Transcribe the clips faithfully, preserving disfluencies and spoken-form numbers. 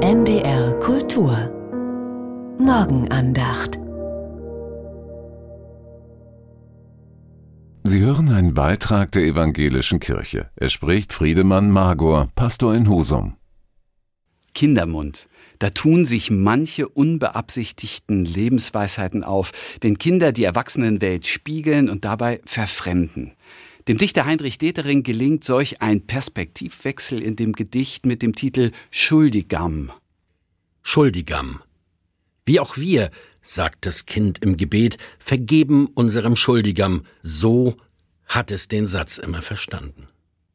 N D R Kultur Morgenandacht. Sie hören einen Beitrag der Evangelischen Kirche. Es spricht Friedemann Magor, Pastor in Husum. Kindermund. Da tun sich manche unbeabsichtigten Lebensweisheiten auf, wenn Kinder die Erwachsenenwelt spiegeln und dabei verfremden. Dem Dichter Heinrich Detering gelingt solch ein Perspektivwechsel in dem Gedicht mit dem Titel Schuldigam. Schuldigam. Wie auch wir, sagt das Kind im Gebet, vergeben unserem Schuldigam. So hat es den Satz immer verstanden.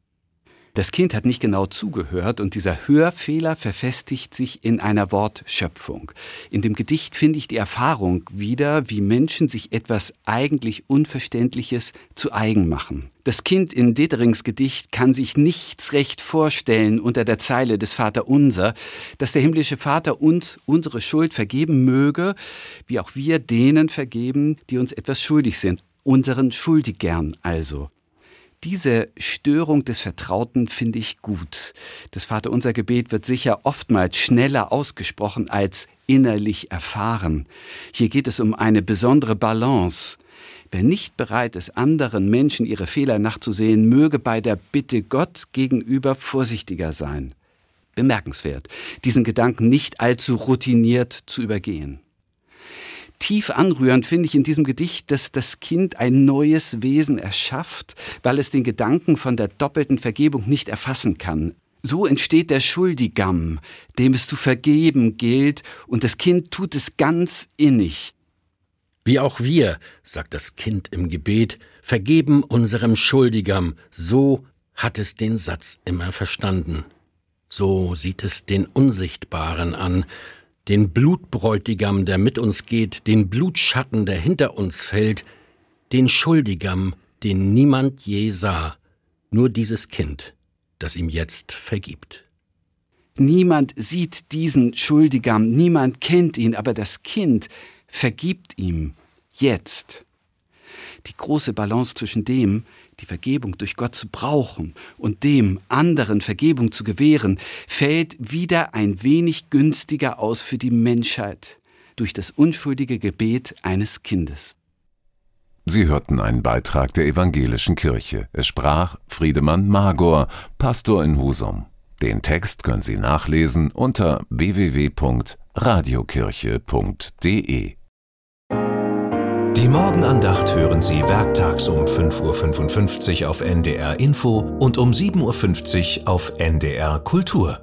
Das Kind hat nicht genau zugehört und dieser Hörfehler verfestigt sich in einer Wortschöpfung. In dem Gedicht finde ich die Erfahrung wieder, wie Menschen sich etwas eigentlich Unverständliches zu eigen machen. Das Kind in Deterings Gedicht kann sich nichts recht vorstellen unter der Zeile des Vaterunser, dass der himmlische Vater uns unsere Schuld vergeben möge, wie auch wir denen vergeben, die uns etwas schuldig sind, unseren Schuldigern also. Diese Störung des Vertrauten finde ich gut. Das Vaterunser-Gebet wird sicher oftmals schneller ausgesprochen als innerlich erfahren. Hier geht es um eine besondere Balance. Wer nicht bereit ist, anderen Menschen ihre Fehler nachzusehen, möge bei der Bitte Gott gegenüber vorsichtiger sein. Bemerkenswert, diesen Gedanken nicht allzu routiniert zu übergehen. Tief anrührend finde ich in diesem Gedicht, dass das Kind ein neues Wesen erschafft, weil es den Gedanken von der doppelten Vergebung nicht erfassen kann. So entsteht der Schuldigam, dem es zu vergeben gilt, und das Kind tut es ganz innig. Wie auch wir, sagt das Kind im Gebet, vergeben unserem Schuldigam. So hat es den Satz immer verstanden. So sieht es den Unsichtbaren an, den Blutbräutigam, der mit uns geht, den Blutschatten, der hinter uns fällt, den Schuldigam, den niemand je sah, nur dieses Kind, das ihm jetzt vergibt. Niemand sieht diesen Schuldigam, niemand kennt ihn, aber das Kind vergibt ihm jetzt. Die große Balance zwischen dem, die Vergebung durch Gott zu brauchen und dem, anderen Vergebung zu gewähren, fällt wieder ein wenig günstiger aus für die Menschheit durch das unschuldige Gebet eines Kindes. Sie hörten einen Beitrag der Evangelischen Kirche. Es sprach Friedemann Magor, Pastor in Husum. Den Text können Sie nachlesen unter w w w punkt radiokirche punkt d e. Die Morgenandacht hören Sie werktags um fünf Uhr fünfundfünfzig auf N D R Info und um sieben Uhr fünfzig auf N D R Kultur.